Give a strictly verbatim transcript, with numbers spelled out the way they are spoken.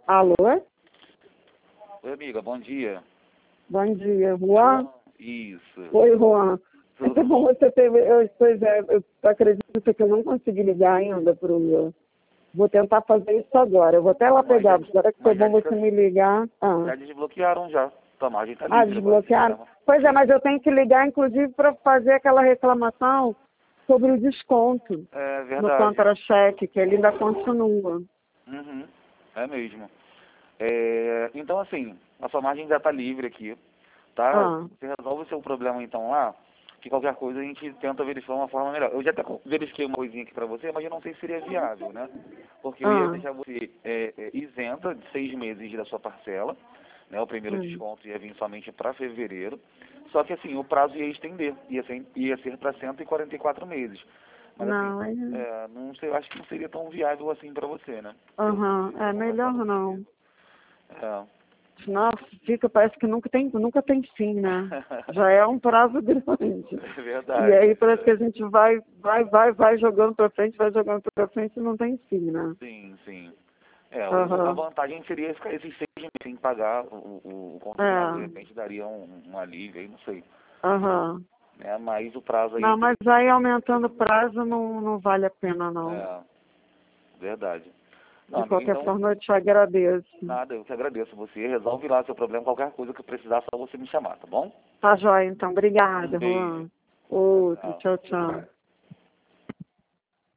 Alô? Oi, amiga, bom dia. Bom dia, Juan? Isso. Oi, Juan. Tudo Então, bom? você teve... Eu, pois é, eu acredito que eu não consegui ligar ainda para o meu... Vou tentar fazer isso agora. Eu vou até lá Mas pegar, já- será que foi mas já, bom você me ligar? Ah, já desbloquearam já. Tua margem tá ah livre agora. desbloquearam? Sistema. Pois é, mas eu tenho que ligar, inclusive, para fazer aquela reclamação sobre o desconto É no verdade. contra-cheque, que ele ainda continua. Uhum. É mesmo. É, então, assim, a sua margem já tá livre aqui, tá? Ah, Você resolve o seu problema, então, lá, que qualquer coisa a gente tenta verificar uma forma melhor. Eu já até verifiquei uma coisinha aqui pra você, mas eu não sei se seria viável, né? Porque eu ia ah, deixar você é, é, isenta de seis meses da sua parcela, né? O primeiro hum. desconto ia vir somente para fevereiro, só que, assim, o prazo ia estender, ia ser, ia ser para cento e quarenta e quatro meses. Mas, assim, Não, aí... é, não sei, eu acho que não seria tão viável assim pra você, né? Pelo que Aham, é eu melhor conversando não. contigo. Nossa, fica, parece que nunca tem, nunca tem fim, né? Já é um prazo grande. É E verdade. aí parece que a gente vai, vai, vai, vai jogando pra frente, vai jogando pra frente e não tem fim, né? Sim, sim. É, o, a Aham. vantagem seria ficar esses seis meses sem pagar o, o, o consignado, de É. repente daria um, um alívio aí, não sei. Aham. Né? Mas o prazo aí Não, teria mas aí aumentando o prazo não, não vale a pena, que... não. É, verdade. Não, De amiga, qualquer então, forma, eu te agradeço. nada, eu que agradeço você. Resolve lá seu problema, qualquer coisa que precisar, só você me chamar, tá bom? Tá joia, então. Um Obrigada, beijo. Juan. Tchau, Outro. tchau. Tchau, tchau.